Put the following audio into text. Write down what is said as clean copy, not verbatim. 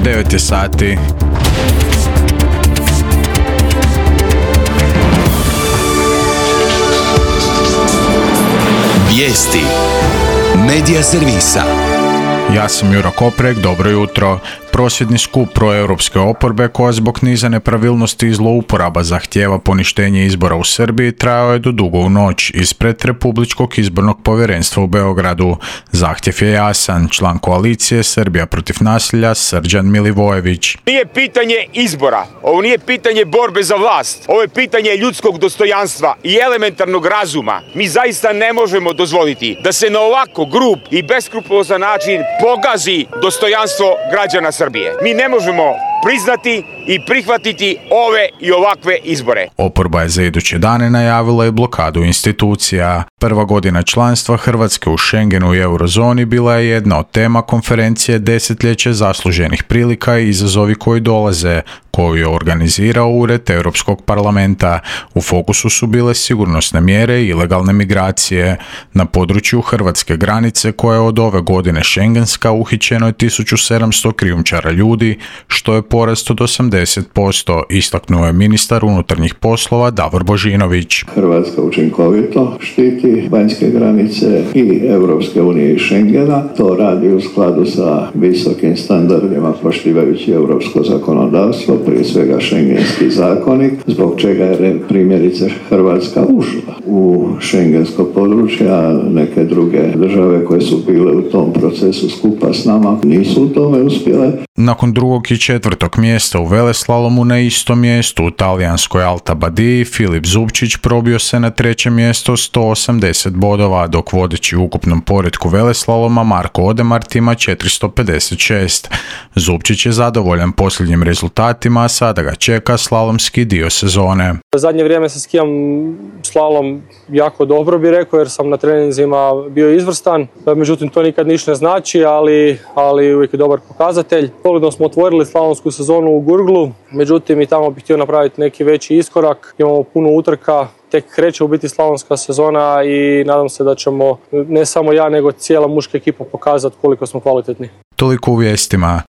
9 je sati. Vijesti Medija servisa. Ja sam Juro Koprek, dobro jutro. Prosvjedni skup proeuropske oporbe koja zbog niza nepravilnosti i zlouporaba zahtijeva poništenje izbora u Srbiji trajao je do dugo u noć ispred Republičkog izbornog povjerenstva u Beogradu. Zahtjev je jasan, član koalicije Srbija protiv nasilja Srđan Milivojević. Nije pitanje izbora, ovo nije pitanje borbe za vlast, ovo je pitanje ljudskog dostojanstva i elementarnog razuma. Mi zaista ne možemo dozvoliti da se na ovako grub i beskrupulozan način pogazi dostojanstvo građana Srbije. Mi ne možemo priznati i prihvatiti ove i ovakve izbore. Oporba je za iduće dane najavila i blokadu institucija. Prva godina članstva Hrvatske u Schengenu i eurozoni bila je jedna od tema konferencije Desetljeće zasluženih prilika i izazovi koji dolaze, koju je organizirao Ured Europskog parlamenta. U fokusu su bile sigurnosne mjere i ilegalne migracije. Na području hrvatske granice, koja je od ove godine šengenska, uhićeno je 1700 krijumčara ljudi, što je porast od 80%, istaknuo je ministar unutarnjih poslova Davor Božinović. Hrvatska učinkovito štiti vanjske granice i Europske unije i Schengena. To radi u skladu sa visokim standardima, poštivajući europsko zakonodavstvo, prije svega Schengenski zakonik, zbog čega je primjerice Hrvatska ušla u Schengensko područje, a neke druge države koje su bile u tom procesu skupa s nama nisu u tome uspjele. Nakon drugog i četvrtog mjesta u veleslalomu na istom mjestu u talijanskoj Alta Badiji, Filip Zubčić probio se na treće mjesto 180 bodova, dok vodeći u ukupnom poretku veleslaloma Marko Odemart ima 456. Zubčić je zadovoljan posljednjim rezultatima, a sada ga čeka slalomski dio sezone. Zadnje vrijeme se skijam slalom jako dobro, bi rekao, jer sam na treninzima bio izvrstan. Međutim, to nikad ništa ne znači, ali uvijek je dobar pokazatelj. Pogodno smo otvorili slalomsku sezonu u Gurglu, međutim i tamo bih htio napraviti neki veći iskorak. Imamo puno utrka, tek kreće u biti slalomska sezona i nadam se da ćemo ne samo ja, nego cijela muška ekipa pokazati koliko smo kvalitetni. Toliko u vijestima.